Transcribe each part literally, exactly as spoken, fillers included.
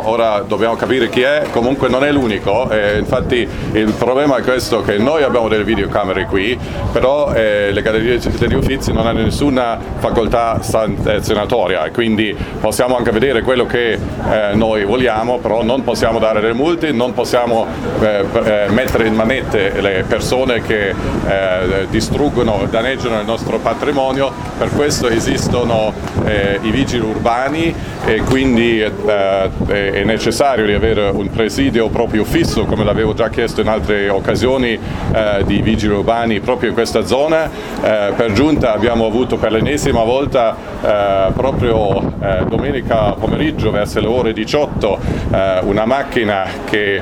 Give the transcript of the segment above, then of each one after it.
ora dobbiamo capire chi è, comunque non è l'unico, eh, infatti il problema è questo, che noi abbiamo delle videocamere qui, però eh, le Gallerie degli Uffizi non hanno nessuna facoltà sanzionatoria, quindi possiamo anche vedere quello che eh, noi vogliamo, però non possiamo dare delle multe, non possiamo eh, eh, mettere in manette le persone che eh, distruggono, danneggiano il nostro patrimonio. Per questo esistono eh, i vigili urbani e quindi eh, è necessario di avere un presidio proprio fisso, come l'avevo già chiesto in altre occasioni, eh, di vigili urbani proprio in questa zona. Eh, per giunta abbiamo avuto per l'ennesima volta eh, proprio eh, domenica pomeriggio verso le ore diciotto eh, una macchina che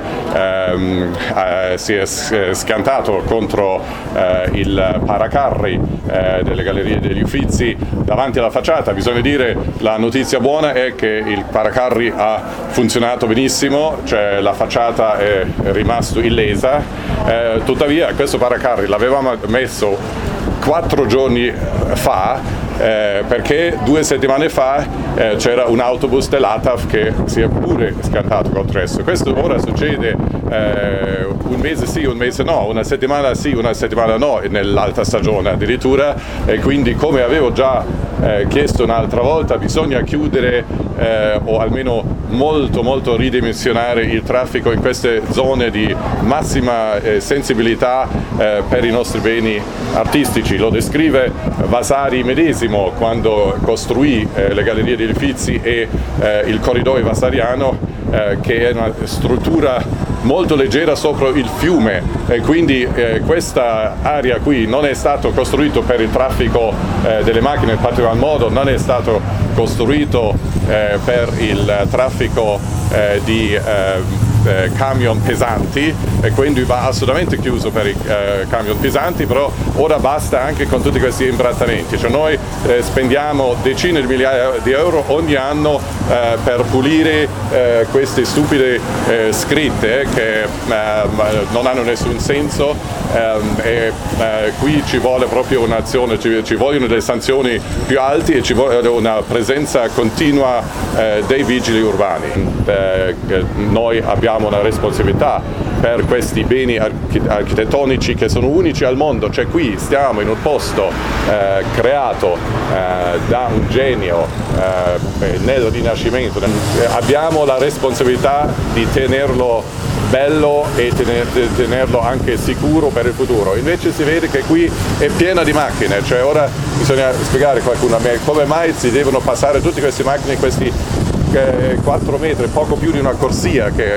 ehm, eh, si è schiantato contro eh, il paracarri eh, delle Gallerie degli Uffizi davanti alla facciata. Bisogna dire, la notizia buona è che il paracarri ha funzionato benissimo, cioè la facciata è rimasto illesa, eh, tuttavia questo paracarri l'avevamo messo quattro giorni fa eh, perché due settimane fa eh, c'era un autobus dell'A T A F che si è pure schiantato contro esso. Questo ora succede eh, un mese sì, un mese no, una settimana sì, una settimana no nell'alta stagione addirittura, e quindi, come avevo già eh, chiesto un'altra volta, bisogna chiudere eh, o almeno molto molto ridimensionare il traffico in queste zone di massima eh, sensibilità eh, per i nostri beni artistici. Lo descrive Vasari medesimo quando costruì eh, le Gallerie degli Uffizi e eh, il corridoio vasariano, eh, che è una struttura molto leggera sopra il fiume, e quindi eh, questa area qui non è stato costruito per il traffico eh, delle macchine in particolar modo, non è stato costruito eh, per il traffico eh, di eh, Eh, camion pesanti, e quindi va assolutamente chiuso per i eh, camion pesanti. Però ora basta anche con tutti questi imbrattamenti, cioè noi eh, spendiamo decine di migliaia di euro ogni anno eh, per pulire eh, queste stupide eh, scritte che eh, non hanno nessun senso, eh, e eh, qui ci vuole proprio un'azione, ci, ci vogliono delle sanzioni più alte e ci vuole una presenza continua eh, dei vigili urbani. Eh, noi abbiamo una responsabilità per questi beni architettonici che sono unici al mondo, cioè qui stiamo in un posto eh, creato eh, da un genio eh, nel Rinascimento, abbiamo la responsabilità di tenerlo bello e tener, tenerlo anche sicuro per il futuro. Invece si vede che qui è piena di macchine, cioè ora bisogna spiegare a qualcuno a me come mai si devono passare tutte queste macchine in questi quattro metri, poco più di una corsia che